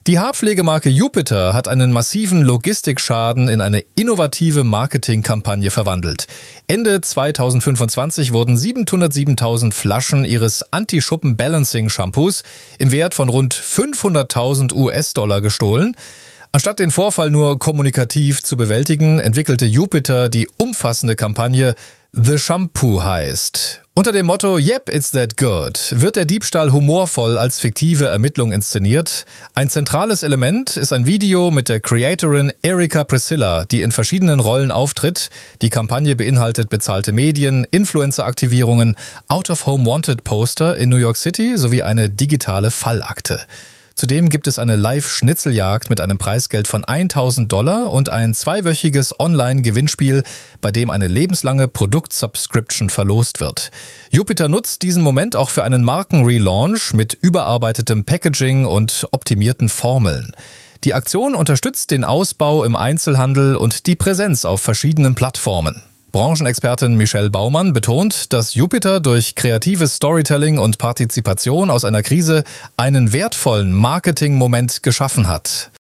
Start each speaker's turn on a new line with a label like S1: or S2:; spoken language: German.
S1: Die Haarpflegemarke Jupiter hat einen massiven Logistikschaden in eine innovative Marketingkampagne verwandelt. Ende 2025 wurden 707.000 Flaschen ihres Anti-Schuppen-Balancing-Shampoos im Wert von rund 500.000 US-Dollar gestohlen. Anstatt den Vorfall nur kommunikativ zu bewältigen, entwickelte Jupiter die umfassende Kampagne The Shampoo Heist. Unter dem Motto Yep, it's that good wird der Diebstahl humorvoll als fiktive Ermittlung inszeniert. Ein zentrales Element ist ein Video mit der Creatorin Erika Priscilla, die in verschiedenen Rollen auftritt. Die Kampagne beinhaltet bezahlte Medien, Influencer-Aktivierungen, Out-of-Home-Wanted-Poster in New York City sowie eine digitale Fallakte. Zudem gibt es eine Live-Schnitzeljagd mit einem Preisgeld von $1.000 und ein 2-wöchiges Online-Gewinnspiel, bei dem eine lebenslange Produkt-Subscription verlost wird. Jupiter nutzt diesen Moment auch für einen Marken-Relaunch mit überarbeitetem Packaging und optimierten Formeln. Die Aktion unterstützt den Ausbau im Einzelhandel und die Präsenz auf verschiedenen Plattformen. Branchenexpertin Michelle Baumann betont, dass Jupiter durch kreatives Storytelling und Partizipation aus einer Krise einen wertvollen Marketing-Moment geschaffen hat.